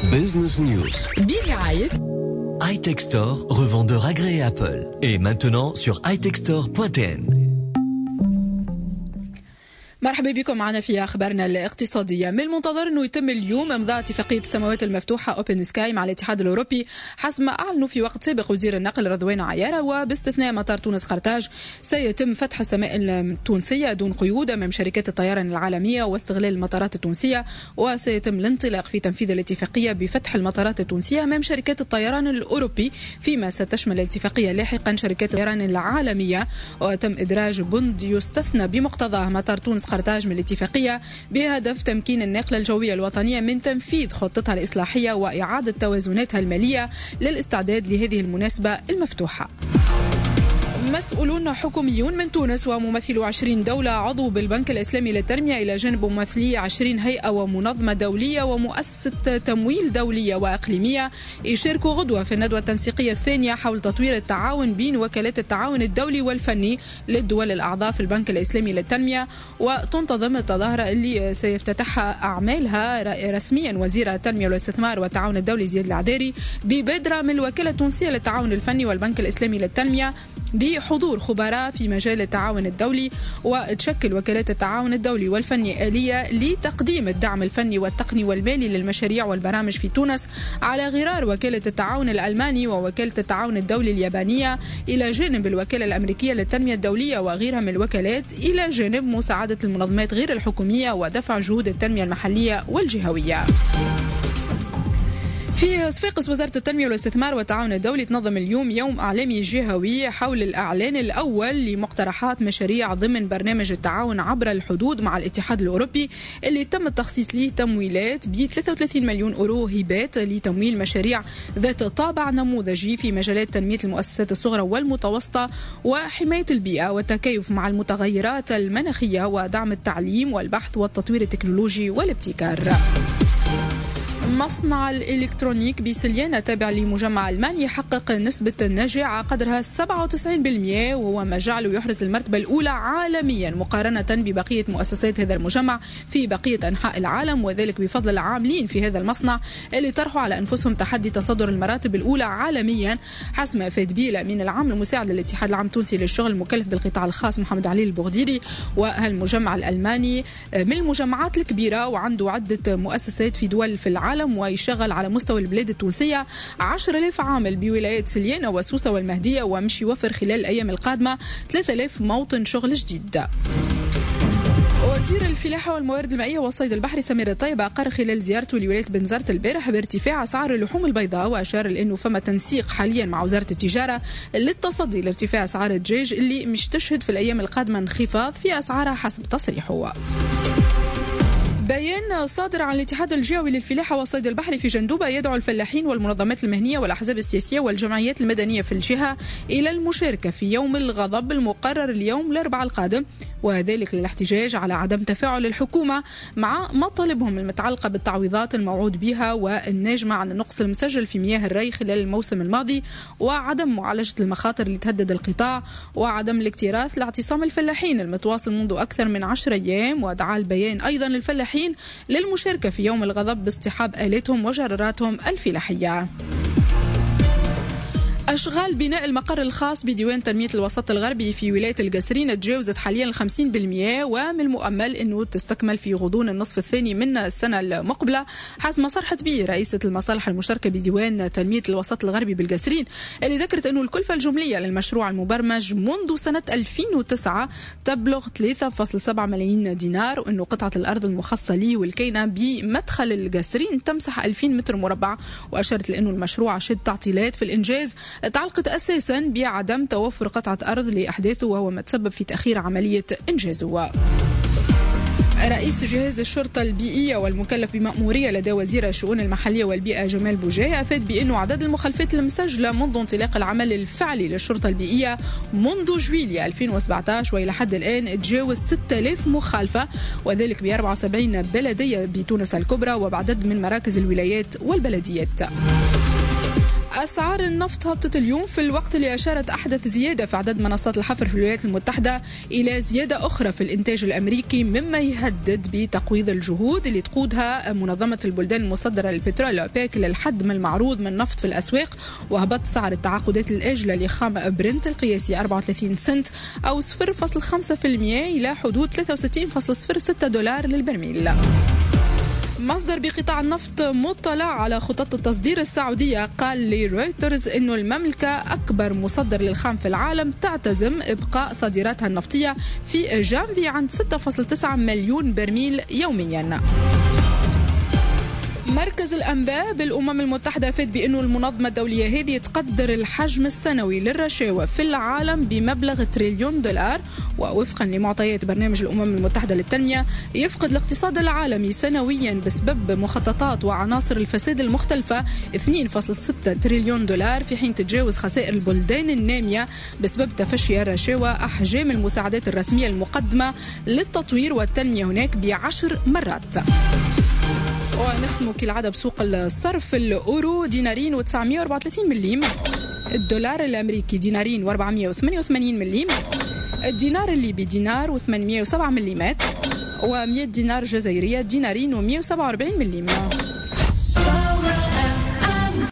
Business News برعاية iTech Store, revendeur agréé Apple. Et maintenant sur itechstore.tn. مرحبا بكم معنا في أخبارنا الاقتصادية. من المنتظر أنه يتم اليوم إمضاء اتفاقية السماوات المفتوحة أوبن سكاي مع الاتحاد الأوروبي حسب ما أعلنوا في وقت سابق وزير النقل رضوان عيارة، وباستثناء مطار تونس خرطاج سيتم فتح السماء التونسية دون قيود أمام شركات الطيران العالمية واستغلال المطارات التونسية، وسيتم الانطلاق في تنفيذ الاتفاقية بفتح المطارات التونسية أمام شركات الطيران الأوروبي، فيما ستشمل الاتفاقية لاحقا شركات الطيران العالمية. وتم إدراج بند يستثنى بمقتضاه مطار تونس خرطاج من الاتفاقية بهدف تمكين الناقلة الجوية الوطنية من تنفيذ خطتها الإصلاحية وإعادة توازناتها المالية للاستعداد لهذه المناسبة المفتوحة. مسؤولون حكوميون من تونس وممثلو 20 دولة عضو بالبنك الإسلامي للتنمية إلى جانب ممثلي 20 هيئة ومنظمة دولية ومؤسسة تمويل دولية وإقليمية يشاركوا غدوة في الندوة التنسيقية الثانية حول تطوير التعاون بين وكالات التعاون الدولي والفني للدول الأعضاء في البنك الإسلامي للتنمية. وتنتظم التظاهرة اللي سيفتتحها أعمالها رسميا وزير التنمية والاستثمار والتعاون الدولي زياد العداري ببادرة من الوكالة التونسية للتعاون الفني والبنك الإسلامي للتنمية بحضور خبراء في مجال التعاون الدولي. وتشكل وكالات التعاون الدولي والفني آلية لتقديم الدعم الفني والتقني والمالي للمشاريع والبرامج في تونس على غرار وكالة التعاون الألماني ووكالة التعاون الدولي اليابانية إلى جانب الوكالة الأمريكية للتنمية الدولية وغيرها من الوكالات، إلى جانب مساعدة المنظمات غير الحكومية ودفع جهود التنمية المحلية والجهوية. في صفاقس وزارة التنمية والاستثمار والتعاون الدولي تنظم اليوم يوم إعلامي جهوي حول الإعلان الأول لمقترحات مشاريع ضمن برنامج التعاون عبر الحدود مع الاتحاد الأوروبي اللي تم التخصيص له تمويلات ب 33 مليون أورو هبات لتمويل مشاريع ذات طابع نموذجي في مجالات تنمية المؤسسات الصغرى والمتوسطة وحماية البيئة والتكيف مع المتغيرات المناخية ودعم التعليم والبحث والتطوير التكنولوجي والابتكار. مصنع الإلكترونيك بسليانة تابع لمجمع ألماني يحقق نسبة نجاعة قدرها 97%، وهو ما جعله يحرز المرتبة الأولى عالميا مقارنة ببقية مؤسسات هذا المجمع في بقية أنحاء العالم، وذلك بفضل العاملين في هذا المصنع اللي طرحوا على أنفسهم تحدي تصدر المراتب الأولى عالميا، حسب ما أفاد به الأمين العام المساعد للاتحاد العام التونسي للشغل المكلف بالقطاع الخاص محمد علي البغديري. وهالمجمع الألماني من المجمعات الكبيرة وعنده عدة مؤسسات في دول في العالم، ويشغل على مستوى البلاد التونسية 10,000 عامل بولايات سليانة وسوسة والمهدية، ومش يوفر خلال الأيام القادمة 3,000 موطن شغل جديد. وزير الفلاحة والموارد المائية والصيد البحري سمير الطيب أقر خلال زيارته لولاية بنزرت البارح بارتفاع أسعار اللحوم البيضاء، وأشار لأنه فما تنسيق حاليا مع وزارة التجارة للتصدي لارتفاع أسعار الدجاج اللي مش تشهد في الأيام القادمة انخفاض في أسعارها حسب تصريحه. بيان صادر عن الاتحاد الجهوي للفلاحة والصيد البحري في جندوبة يدعو الفلاحين والمنظمات المهنية والأحزاب السياسية والجمعيات المدنية في الجهة إلى المشاركة في يوم الغضب المقرر اليوم الأربعاء القادم، وذلك للاحتجاج على عدم تفاعل الحكومة مع مطالبهم المتعلقة بالتعويضات الموعود بها والناجمة عن النقص المسجل في مياه الري خلال الموسم الماضي، وعدم معالجة المخاطر اللي تهدد القطاع، وعدم الاكتراث لاعتصام الفلاحين المتواصل منذ أكثر من 10 أيام. ودعا البيان أيضا الفلاحين للمشاركة في يوم الغضب باصطحاب آلاتهم وجراراتهم الفلاحية. أشغال بناء المقر الخاص بديوان تنمية الوسط الغربي في ولاية القصرين تجاوزت حاليا 50%، ومن المؤمل أنه تستكمل في غضون النصف الثاني من السنة المقبلة، حسب ما صرحت به رئيسة المصالح المشتركة بديوان تنمية الوسط الغربي بالقصرين، اللي ذكرت أنه الكلفة الجملية للمشروع المبرمج منذ سنة 2009 تبلغ 3.7 ملايين دينار، وأنه قطعة الأرض المخصصة ليه والكينة بمدخل القصرين تمسح 2000 متر مربع. وأشارت لأنه المشروع شد تعطيلات في الإنجاز تعلقت أساسا بعدم توفر قطعة أرض لأحداثه، وهو ما تسبب في تأخير عملية إنجازه. رئيس جهاز الشرطة البيئية والمكلف بمأمورية لدى وزير الشؤون المحلية والبيئة جمال بوجيه أفاد بأنه عدد المخالفات المسجلة منذ انطلاق العمل الفعلي للشرطة البيئية منذ جويلية 2017 وإلى حد الآن تجاوز 6000 مخالفة، وذلك ب 74 بلدية بتونس الكبرى وبعدد من مراكز الولايات والبلديات. أسعار النفط هبطت اليوم في الوقت اللي أشارت أحدث زيادة في عدد منصات الحفر في الولايات المتحدة إلى زيادة أخرى في الإنتاج الأمريكي، مما يهدد بتقويض الجهود اللي تقودها منظمة البلدان المصدرة للبترول أوبيك للحد من المعروض من نفط في الأسواق. وهبط سعر التعاقدات الآجلة لخام برنت القياسي 34 سنت أو 0.5% إلى حدود $63.06 للبرميل. مصدر بقطاع النفط مطلع على خطط التصدير السعودية قال لرويترز إنه المملكة أكبر مصدر للخام في العالم تعتزم إبقاء صادراتها النفطية في جانفي عند 6.9 مليون برميل يوميا. مركز الأنباء بالأمم المتحدة أفاد بأنه المنظمة الدولية هذه تقدر الحجم السنوي للرشاوى في العالم بمبلغ $1 تريليون، ووفقا لمعطيات برنامج الأمم المتحدة للتنمية يفقد الاقتصاد العالمي سنويا بسبب مخططات وعناصر الفساد المختلفة $2.6 تريليون، في حين تتجاوز خسائر البلدان النامية بسبب تفشي الرشاوى أحجام المساعدات الرسمية المقدمة للتطوير والتنمية هناك ب10 مرات. ونختم كالعادة بسوق الصرف. الأورو دينارين و934 مليم، الدولار الأمريكي دينارين و488 مليم، الدينار الليبي دينار و807 مليمات، و100 دينار جزائرية دينارين و147 مليم.